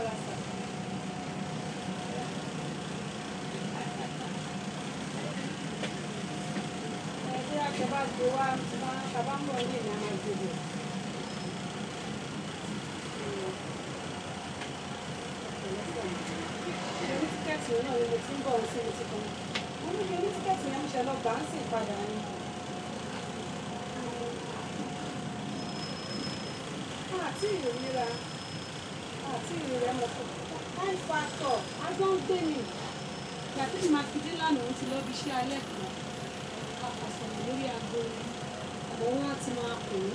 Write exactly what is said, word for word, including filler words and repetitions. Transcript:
Àti ìrora àti ìrora mọ̀ fún nine factor agbọ́n gbé mi. Ìgbà tí màá fi dé lánàá ti lọ bí iṣẹ́ alẹ́ kan. A kò sọ̀rọ̀ lórí aago. Àwọn wọn ti máa pè é.